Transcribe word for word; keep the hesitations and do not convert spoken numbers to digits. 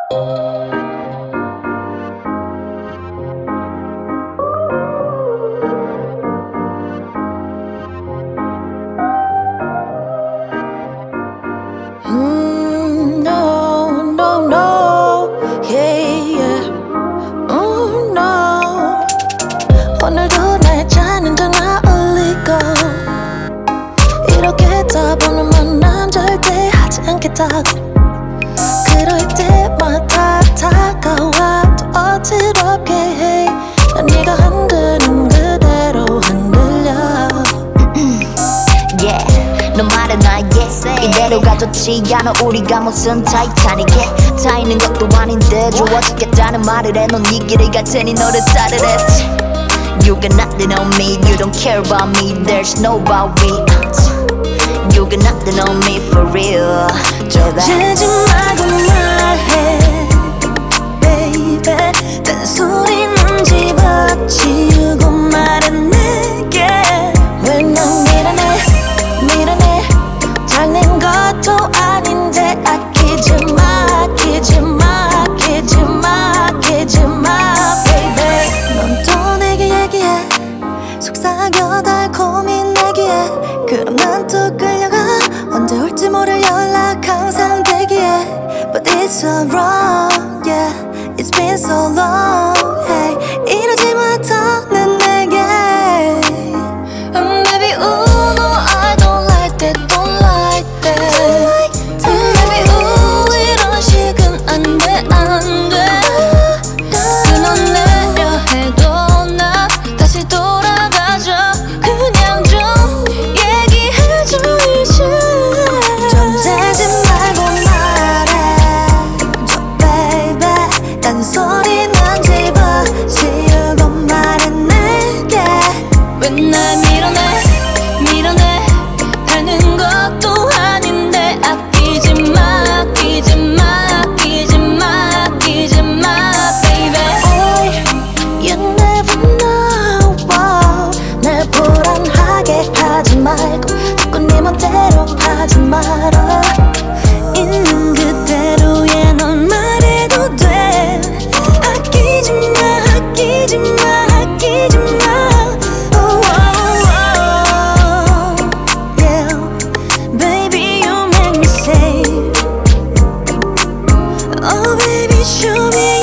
Mm, no, no, no, yeah, yeah. Mm, no. 오늘도 날짜는 전화 올리고 이렇게 떠보는 만남 절대 하지 않겠다고. 그럴 때마다 다가와도 어지럽게 해. 난 네가 흔드는 그대로 흔들려. Yeah, 너 말은 알겠어. 이대로 가졌지 않아. 우리가 무슨 타이타닉에 타 있는 것도 아닌데 좋아지겠다는 말을 해. 넌 네 길을 갈 테니 너를 따르랬지. You got nothing on me, you don't care about me. There's no about me. You got nothing on me for real. 제발 재지 말고 말해, baby. 딴소리는 집어치우고 말해 내게. 왜 난 밀어내 밀어내 달랜 것도 아닌데 아끼지 마 아끼지 마 아끼지 마 아끼지 마 baby. 넌 또 내게 얘기해 속삭여 달콤히 내기에. 그럼 난 또 끌려가 언제 올지 모를 연락 항상 대기해. But it's all wrong, yeah. It's been so long, hey. 이러지 마 더는 내게. And baby, ooh, no, I don't like that, don't like that. And baby, ooh, 이런 식은 안 돼, 안 돼. 끊어내려 해도 난 다시 돌아가죠. 그냥 좀 얘기해줘 이제. 좀 재지 말고 말해줘 baby. 딴소리는 집어치우고 말해 내게. 왜 날 밀어내 밀어내 하는 것도 아닌데 아끼지 마 아끼지 마 아끼지 마 아끼지 마 baby. Boy, you never know. Wow. 날 불안하게 하지 말고 자꾸 네 맘대로 하지 말아. 있는 그대로의 넌 말해도 돼. 아끼지 마 아끼지 마 아끼지 마. Oh, oh, oh, yeah. Baby, you make me say, oh baby, show me